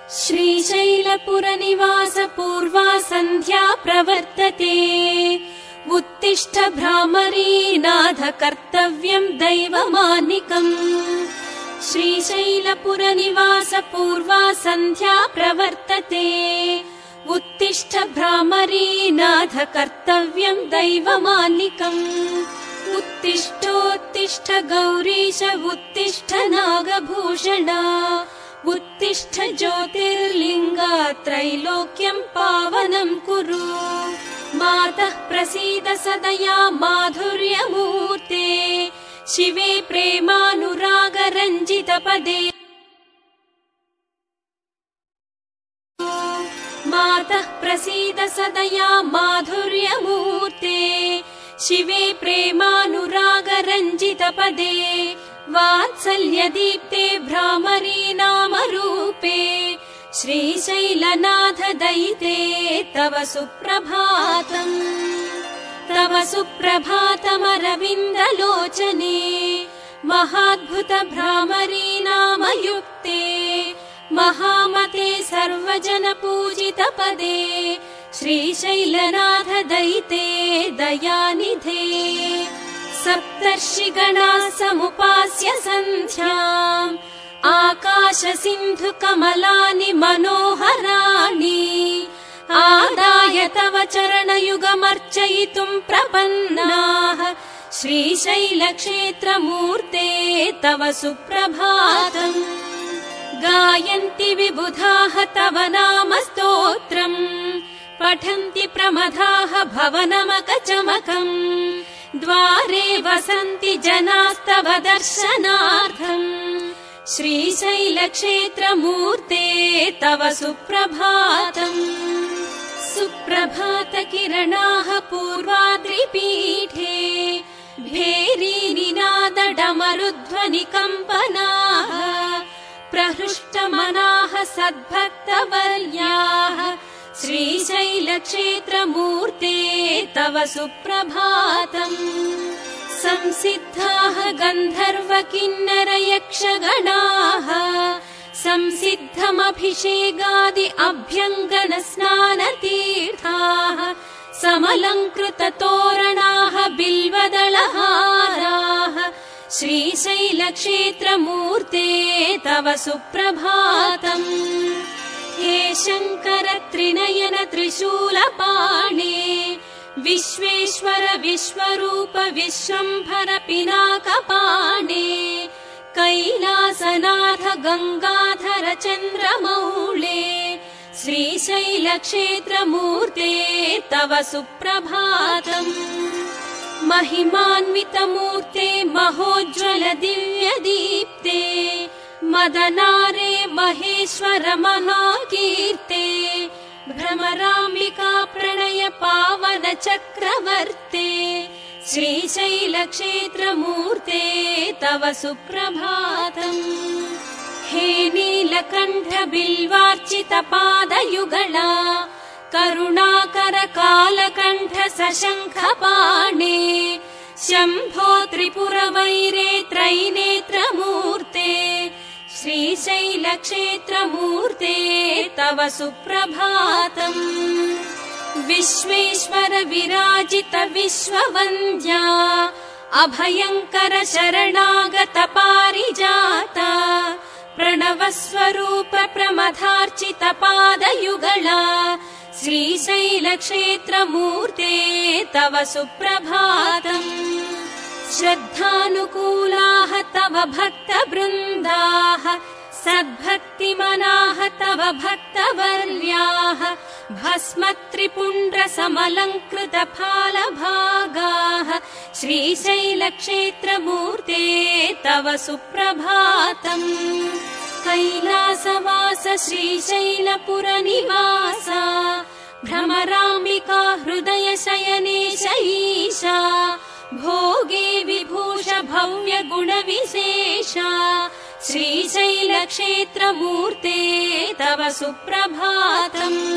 श्रीशैलपुरनिवास पूर्वा सन्ध्या प्रवर्तते। उत्तिष्ठ भ्रामरी नाथ कर्तव्यम् दैवमान्निकम्। श्रीशैलपुरनिवास पूर्वा सन्ध्या प्रवर्तते। उत्तिष्ठ भ्रामरी नाथ कर्तव्यम् दैवमान्निकम्। उत्तिष्ठोत्तिष्ठ गौरीश उत्तिष्ठ नागभूषण। उत्तिष्ठ ज्योतिर्लिङ्गा त्रैलोक्यम् पावनम् कुरु। मातः प्रसीद सदया माधुर्यमूर्ते। शिवे प्रेमानुरागरञ्जितपदे। मातः प्रसीद सदया माधुर्यमूर्ते। शिवे प्रेमानुरागरञ्जितपदे। वात्सल्यदीप्ते भ्रामरी नामरूपे। श्रीशैलनाथ दयिते तव सुप्रभातम्। तव सुप्रभातमरविन्दलोचने। महाद्भुत भ्रामरी नामयुक्ते। महामते सर्वजनपूजितपदे। श्रीशैलनाथ दयिते दयानिधे। सप्तर्षिगणाः समुपास्य सन्ध्याम्। आकाश सिन्धु कमलानि मनोहराणि। आदाय तव चरणयुगमर्चयितुम् प्रपन्नाः। श्रीशैलक्षेत्रमूर्ते तव सुप्रभातम्। गायन्ति विबुधाः तव नाम स्तोत्रम्। पठन्ति प्रमदाः भवनमकचमकम्। द्वारे वसन्ति जनास्तव दर्शनार्थम्। श्रीशैलक्षेत्रमूर्ते तव सुप्रभातम्। सुप्रभातकिरणाः पूर्वाद्रिपीठे। भेरीनिनादडमरुध्वनिकम्पनाः। प्रहृष्टमनाः सद्भक्तवर्याः। श्रीशैलक्षेत्रमूर्ते तव सुप्रभातम्। संसिद्धाः गन्धर्व किन्नर यक्षगणाः। संसिद्धमभिषेकादि अभ्यङ्गन स्नानतीर्थाः। समलङ्कृततोरणाः बिल्वदलहाराः। श्रीशैलक्षेत्रमूर्ते तव सुप्रभातम्। हे शङ्कर त्रिनयन त्रिशूलपाणे। विश्वेश्वर विश्वरूप विश्वम्भर पिनाकपाणे। कैलासनाथ गङ्गाधर चन्द्रमौळे। श्रीशैलक्षेत्रमूर्ते तव सुप्रभातम्। महिमान्वितमूर्ते महोज्ज्वल दिव्यदीप्ते। मदनारे महेश्वर महाकीर्ते। भ्रमराम्बिका प्रणय पावन चक्रवर्ते। श्रीशैलक्षेत्रमूर्ते तव सुप्रभातम्। हे नीलकण्ठ बिल्वार्चित पादयुगला। करुणाकर कालकण्ठ सशङ्खपाणे। शम्भो त्रिपुरवैरे त्रैनेत्रमूर्ते। श्रीशैलक्षेत्रमूर्ते तव सुप्रभातम्। विश्वेश्वर विराजित विश्ववन्द्या। अभयङ्कर शरणागत पारिजाता। प्रणवस्वरूप प्रमथार्चित पादयुगला। श्रीशैलक्षेत्रमूर्ते तव सुप्रभातम्। श्रद्धानुकूलाः तव भक्तवृन्दाः। सद्भक्तिमनाः तव भक्तवर्याः। भस्मत्रिपुण्ड्र समलङ्कृत फालभागाः। श्रीशैलक्षेत्रमूर्ते तव सुप्रभातम्। कैलासवास श्रीशैलपुरनिवास। भ्रमराम्बिका हृदय शयनेश ईशा। भोगे विभूष भव्य गुणविशेषा। श्रीशैलक्षेत्रमूर्ते तव सुप्रभातम्।